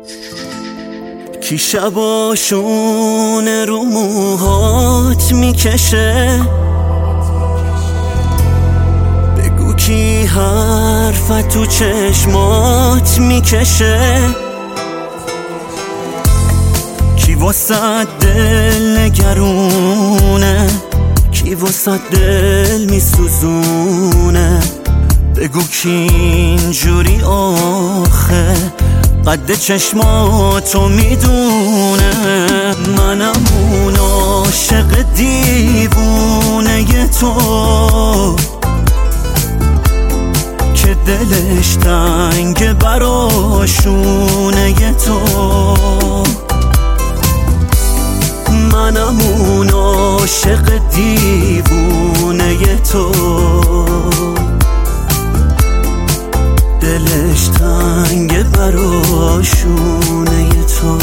کی شباشون رو موهات میکشه؟ بگو کی حرفت تو چشمات میکشه؟ کی واسه دل نگرونه؟ کی واسه دل میسوزونه؟ بگو کی اینجوری آخه قد چشماتو میدونه؟ منم اون عاشق دیوونه تو که دلش تنگ براشونه تو. منم اون عاشق دیوونه تو دلش تنگ براشونه تو.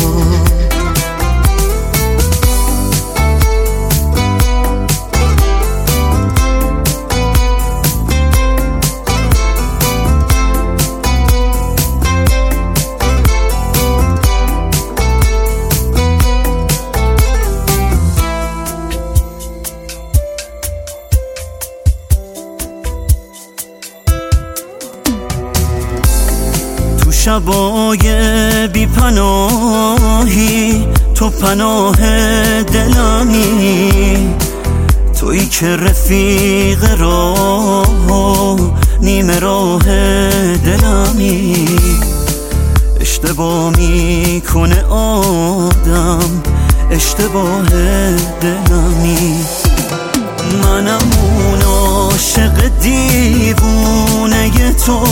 شبای بی پناهی تو پناه دلمی، تویی که رفیق راه نیمه راه دلمی. اشتباه میکنه آدم اشتباه دلمی. منم اون عاشق دیوونه تو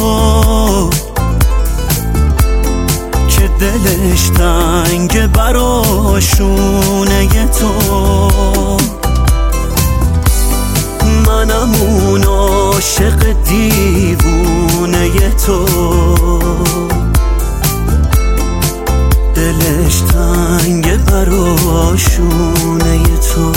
دلش تنگ براشونه تو. منم اون عاشق دیوونه تو دلش تنگ براشونه تو.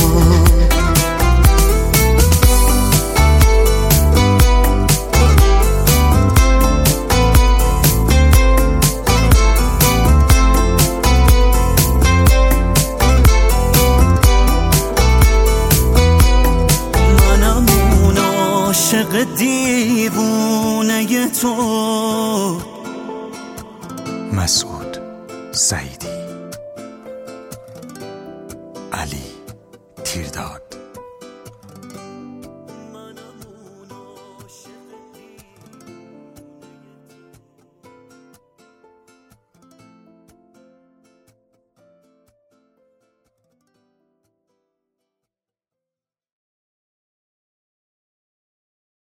عاشق دیوونه تو. مسعود سعیدی، علی تیرداد.